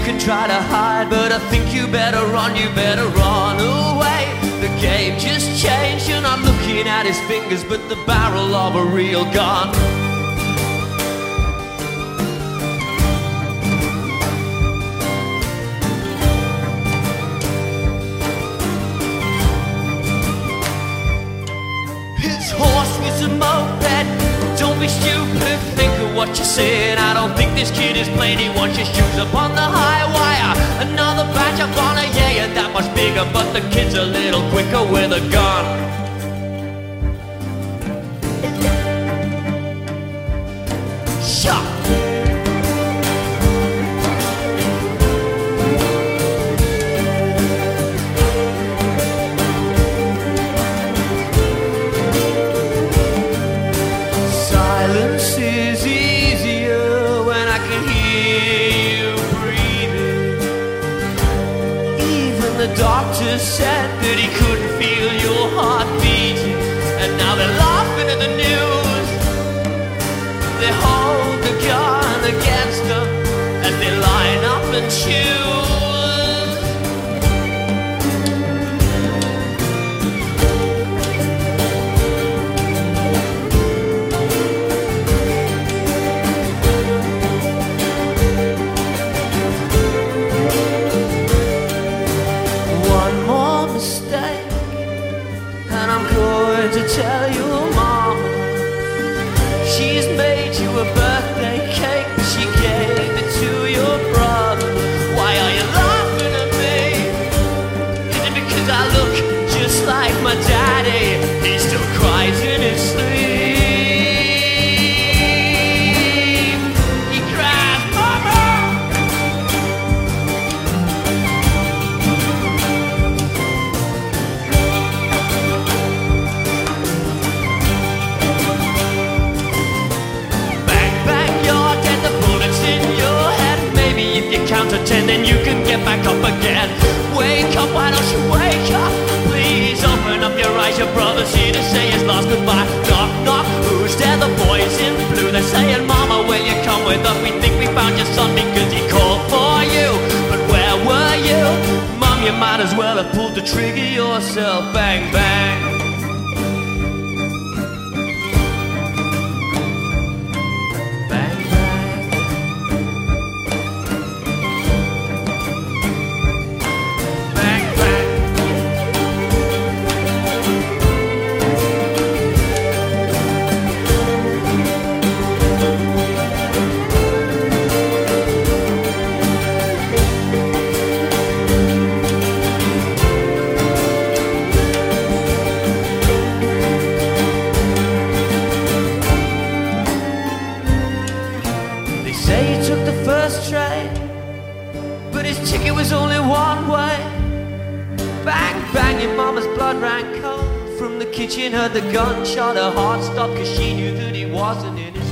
can try to hide, but I think you better run away. The game just changed and I'm looking at his fingers, but the barrel of a real gun. His horse was a moped. Don't be stupid, think of what you're saying. I don't think this kid is playing. He wants your shoes up on the high wire. Another batch up on a yeah, that much bigger, but the kid's a little quicker with a gun. Shot. Silence is easier when I can hear you breathing. Even the doctor said that he couldn't feel your heart beating. And now they're laughing at the news. They hold the gun against them as they line up and choose. And I'm going to tell your mom she's made you a birthday cake. She gave it to your brother. Why are you laughing at me? Is it because I look just like my daddy? He still cries in his sleep. He cries, Mama! Count to 10, then you can get back up again. Wake up, why don't you wake up? Please open up your eyes, your brother's here to say his last goodbye. Knock, knock, who's there? The boys in blue. They're saying, Mama, will you come with us? We think we found your son because he called for you. But where were you? Mom, you might as well have pulled the trigger yourself. Bang, bang. Say he took the first train, but his ticket was only one way. Bang, bang, your mama's blood ran cold. From the kitchen heard the gunshot. Her heart stopped cause she knew that he wasn't in his